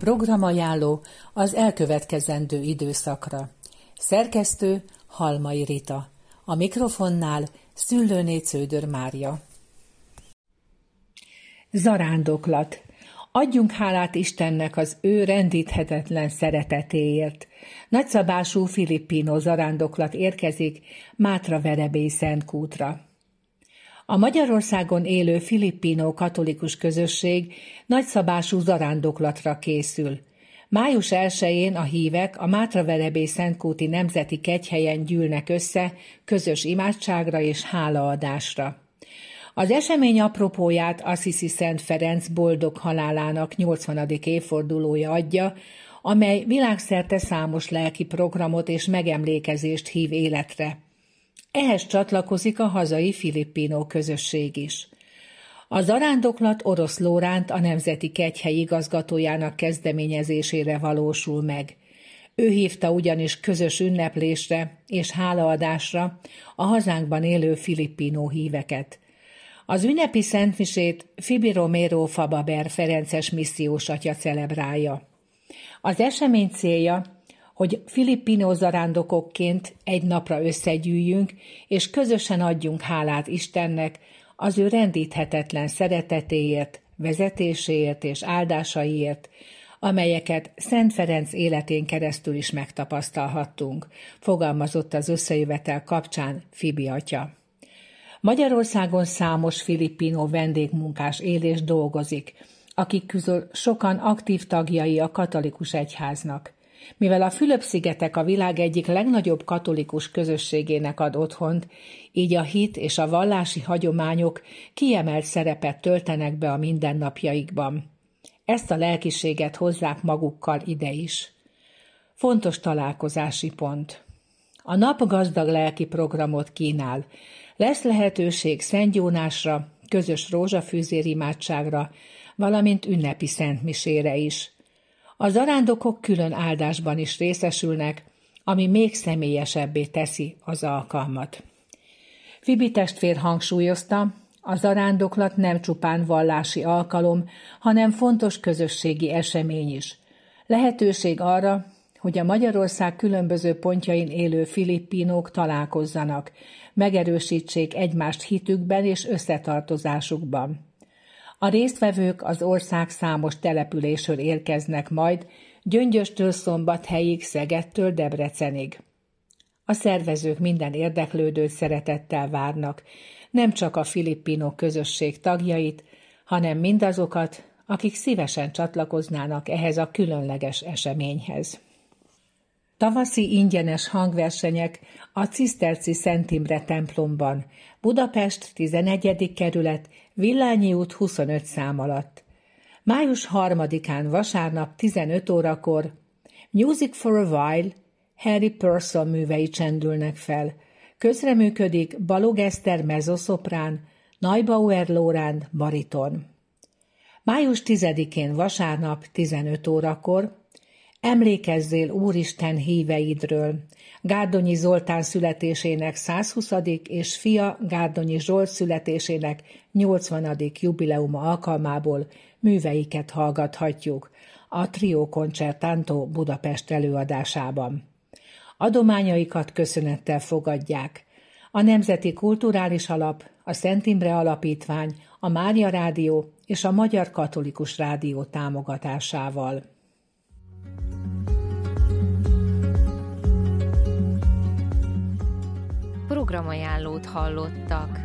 Programajánló az elkövetkezendő időszakra. Szerkesztő Halmai Rita. A mikrofonnál Szüllőné Cződör Mária. Zarándoklat. Adjunk hálát Istennek az ő rendíthetetlen szeretetéért. Nagyszabású filippino zarándoklat érkezik Mátraverebély Szentkútra. A Magyarországon élő filippino katolikus közösség nagyszabású zarándoklatra készül. Május 1-én a hívek a Mátraverebély Szentkúti Nemzeti Kegyhelyen gyűlnek össze közös imádságra és hálaadásra. Az esemény apropóját Assisi Szent Ferenc boldog halálának 80. évfordulója adja, amely világszerte számos lelki programot és megemlékezést hív életre. Ehhez csatlakozik a hazai filippino közösség is. A zarándoklat Orosz Lóránt, a Nemzeti Kegyhely igazgatójának kezdeményezésére valósul meg. Ő hívta ugyanis közös ünneplésre és hálaadásra a hazánkban élő filippino híveket. Az ünnepi szentmisét Fibi Romero Fababer ferences missziós atya celebrálja. Az esemény célja, hogy filippino zarándokokként egy napra összegyűjjünk, és közösen adjunk hálát Istennek az ő rendíthetetlen szeretetéért, vezetéséért és áldásaiért, amelyeket Szent Ferenc életén keresztül is megtapasztalhattunk, fogalmazott az összejövetel kapcsán Fibi atya. Magyarországon számos filippino vendégmunkás él és dolgozik, akik közül sokan aktív tagjai a katolikus egyháznak. Mivel a Fülöp-szigetek a világ egyik legnagyobb katolikus közösségének ad otthont, így a hit és a vallási hagyományok kiemelt szerepet töltenek be a mindennapjaikban. Ezt a lelkiséget hozzák magukkal ide is. Fontos találkozási pont. A nap gazdag lelki programot kínál. Lesz lehetőség szentgyónásra, közös rózsafűzér imádságra, valamint ünnepi szentmisére is. A zarándokok külön áldásban is részesülnek, ami még személyesebbé teszi az alkalmat. Fibi testvér hangsúlyozta, a zarándoklat nem csupán vallási alkalom, hanem fontos közösségi esemény is. Lehetőség arra, hogy a Magyarország különböző pontjain élő filippinók találkozzanak, megerősítsék egymást hitükben és összetartozásukban. A résztvevők az ország számos településről érkeznek majd, Gyöngyöstől Szombathelyig, Szegedtől Debrecenig. A szervezők minden érdeklődőt szeretettel várnak, nem csak a filippino közösség tagjait, hanem mindazokat, akik szívesen csatlakoznának ehhez a különleges eseményhez. Tavaszi ingyenes hangversenyek a Ciszterci Szent Imre templomban, Budapest 11. kerület, Villányi út 25 szám alatt. Május 3-án vasárnap 15 órakor Music for a While Harry Purcell művei csendülnek fel. Közreműködik Balogh Eszter mezzoszoprán, Neubauer Lóránd bariton. Május 10-én vasárnap 15 órakor Emlékezzél Úristen híveidről, Gárdonyi Zoltán születésének 120. és fia Gárdonyi Zsolt születésének 80. jubileuma alkalmából műveiket hallgathatjuk a Trio Concertante Budapest előadásában. Adományaikat köszönettel fogadják a Nemzeti Kulturális Alap, a Szent Imre Alapítvány, a Mária Rádió és a Magyar Katolikus Rádió támogatásával. Programajánlót hallottak.